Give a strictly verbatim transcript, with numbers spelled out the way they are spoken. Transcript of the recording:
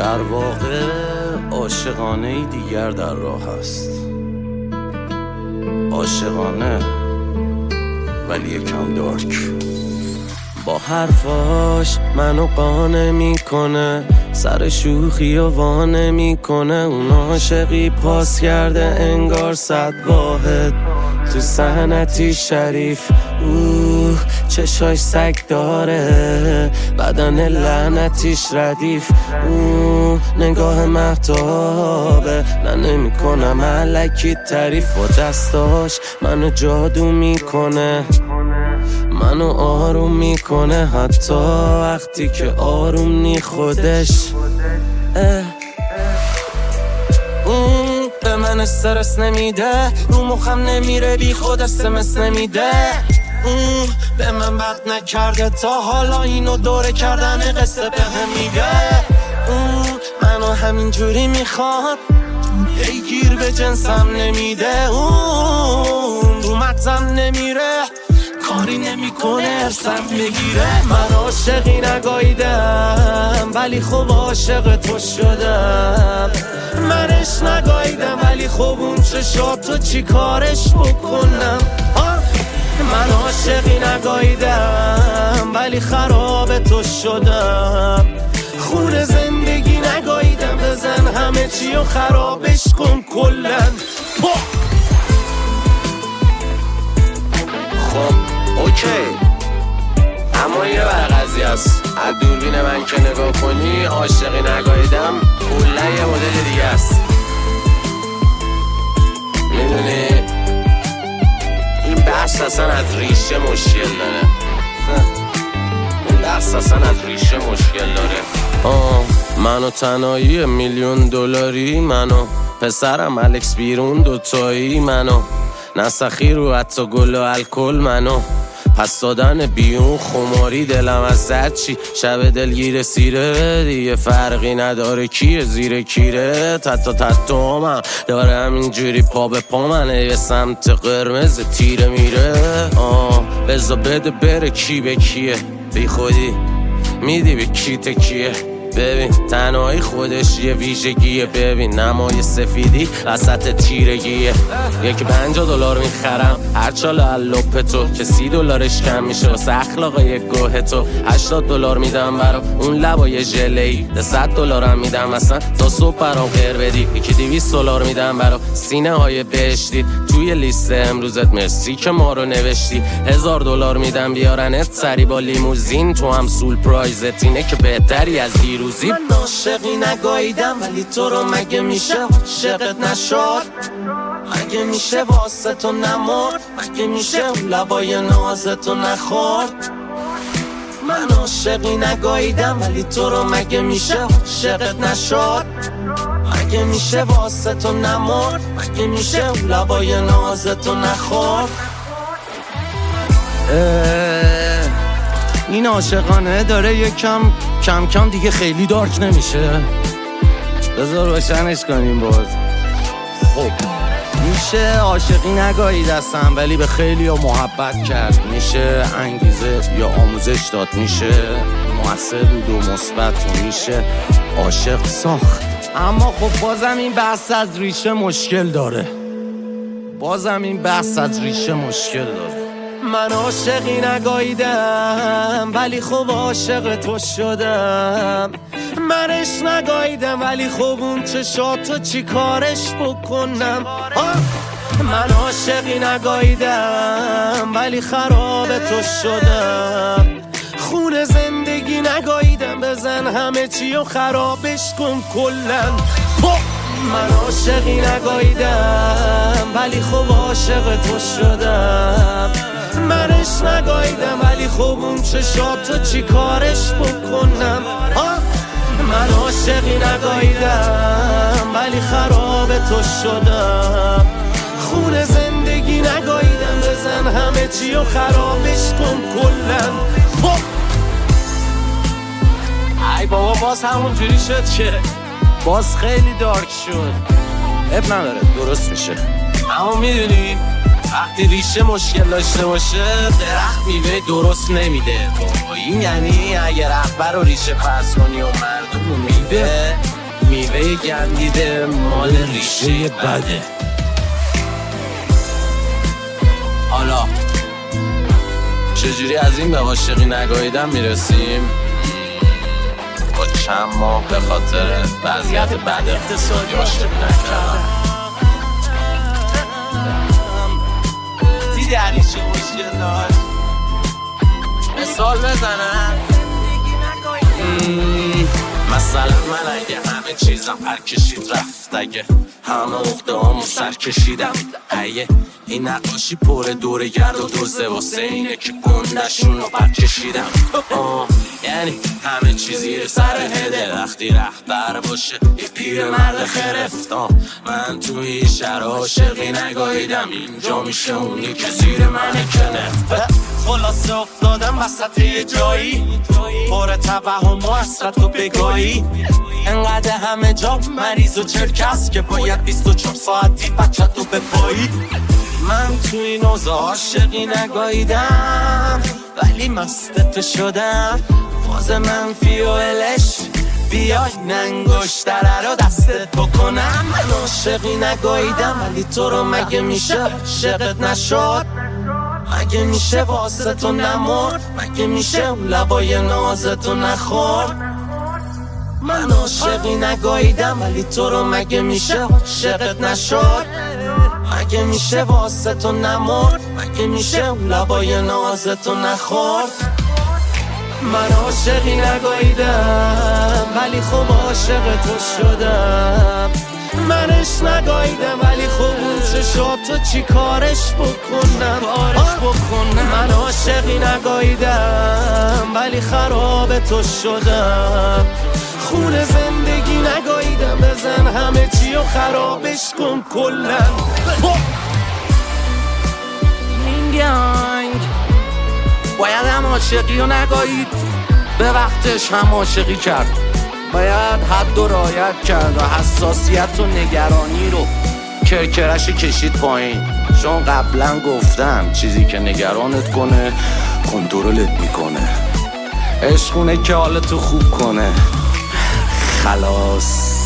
در واقع عاشقانه دیگر در راه است. عاشقانه ولی یکم دارک. با حرفاش منو قانع میکنه، سر شوخی و وانه میکنه. اون عاشقی پاس کرده انگار صد واحد تو صحنتی شریف. اوه چشاش سگ داره، بدن لعنتیش ردیف. اوه نگاه مهتابه، نه نمی کنم الکی تعریف. با دستاش منو جادو میکنه، منو آروم میکنه حتی وقتی که آروم نی خودش. اون به من استرس نمیده، رو مخم نمیره بی خود اسمس نمیده. اون به من بد نکرده تا حالا، اینو دوره کردن قصه به هم میگه. اون منو همینجوری میخواد، گیر به جنسم نمیده. اون رو مغزم نمیره، کاری نمیکنه ارسم بگیره. من عاشقی نگاییدم ولی خب عاشق تو شدم. منش نگاییدم ولی خب اون چشاتو چی کارش بکنم. من عاشقی نگاییدم ولی خراب تو شدم. خون زندگی نگاییدم، بزن همه چی و خرابش کن کلن. خب اوکی، اما یه بر قضیه است. از دوربین من که نگاه کنی عاشقی نگاییدم کلا یه مدل دیگه است. میدونی این بحث اصلا از ریشه مشکل داره. این بحث اصلا از ریشه مشکل داره. آه منو تنهایی میلیون دلاری، منو پسرم الکس بیرون دوتایی، منو نسخی رو حتی گل و الکل، منو پس دادن بیون خماری. دلم از زد چی شب دلگیر سیره، دیگه فرقی نداره کیه زیر کیره. تتا تتا من داره همینجوری پا به پا منه، یه سمت قرمز تیره میره. آه بزا بده بره کی به کیه، بی خودی میدی به کی تکیه. ببین تنهایی خودش یه ویژگیه، ببین نمای سفیدی وسط تیرگیه. یکی پنجاه دلار میخرم هر چال اللوپ تو، که سی دلارش کم میشه واسه اخلاقای یک گوه تو. هشتاد دلار میدم برا اون لبای ژله‌ای، ده صد دلارم میدم اصلا تا صبح برام خیر بدی. یکی دویست دلار میدم برا سینه های بهشتی توی لیست امروزت، مرسی که ما رو نوشتی. هزار دلار میدم بیارنت سری با لیموزین، تو هم سول پرایزت اینه که بهتری از دیروزی. من عاشقی نگاییدم ولی تو رو مگه میشه عاشقت نشد؟ مگه میشه واسه تو نمرد؟ مگه میشه اون لبای نازتو نخورد؟ من عاشقی نگاییدم ولی تو رو مگه میشه عاشقت نشد؟ مگه میشه واسه تو نمرد؟ مگه میشه اون لبای نازتو نخورد؟ این عاشقانه داره یکم کم کم دیگه خیلی دارک نمیشه. بذار روشنش کنیم باز. خب میشه عاشقی نگاهی دستم ولی به خیلی ها محبت کرد. میشه انگیزه یا آموزش داد، میشه مؤثر بود و مثبت، و میشه عاشق ساخت. اما خب بازم این بحث از ریشه مشکل داره. بازم این بحث از ریشه مشکل داره. من عاشقی نگاییدم ولی خب عاشق تو شدم. منش نگاییدم ولی خب اون چشاتو چی کارش بکنم. من عاشقی نگاییدم ولی خراب تو شدم. خون زندگی نگاییدم، بزن همه چی و خرابش کن کلن. من عاشقی نگاییدم ولی خب عاشق تو شدم. منش نگاییدم ولی خب اون چشاتو چی کارش بکنم. من عاشقی نگاییدم ولی خراب تو شدم. خون زندگی نگاییدم، بزن همه چی و خرابش کن کلن. ای بابا باز همون جوری شد که باز خیلی دارک شد. اب نداره درست میشه. اما میدونی وقتی ریشه مشکل داشته باشه درخت میوه درست نمیده. این یعنی اگه رهبر رو ریشه پس کنی و مردم رو میوه میوه گندیده مال ریشه بده. حالا چجوری از این به عاشقی نگاهیدن میرسیم؟ با چند ماه به خاطر وضعیت بد اقتصادی عاشقی نکردم. دیدی علی چه مشکل داشت؟ مثال بزنم مثلا من اگه همه چیزم پر کشید رفت، اگه همه اخته همو سر کشیدم، ایه این نقاشی پر دوره گرد و دوزه واسه اینه که گندشون رو پر کشیدم. آه یعنی همه چیزی سر هده وقتی رهبر باشه یه پیر مرد خرفت. آه من توی شهر عاشقی نگاهیدم، اینجا میشه اونی که زیر منه که نفت. خلاصه افتادم وسط یه جایی پر توهم و حسرت و بگاهی، انقدر همه جا مریض و چرکس که باید بیست و چهار ساعتی بچه تو بپایی. من توی این اوضاع عاشقی نگاهیدم ولی مستت شدم. فاز منفی و الش بیای ننگشتره رو دستت بکنم. من عاشقی نگاهیدم ولی تو رو مگه میشه عاشقت نشد؟ مگه میشه واسه تو نمرد؟ مگه میشه اون لبای نازتو نخورد؟ من عاشقی نگاهیدم ولی تو رو مگه میشه عاشقت نشد؟ مگه میشه واسه تو نمرد؟ مگه میشه اون لبای نازتو نخورد؟ من عاشقی نگاهیدم ولی خوب عاشق تو شدم. منش نگاهیدم ولی خوب اون چشاتو چی کارش بکنم کارش بکنم. من عاشقی نگاهیدم ولی خراب تو شدم. خون زندگی نگاهیدم بزن همه چی و خرابش کن کلن. این گنگ باید هم عاشقی رو نگاهید، به وقتش هم عاشقی کرد. باید حد و رعایت کرد و حساسیت و نگرانی رو کرکرش کشید پایین. چون قبلا گفتم چیزی که نگرانت کنه کنترلت میکنه. عشقونه که حالتو خوب کنه. خلاص.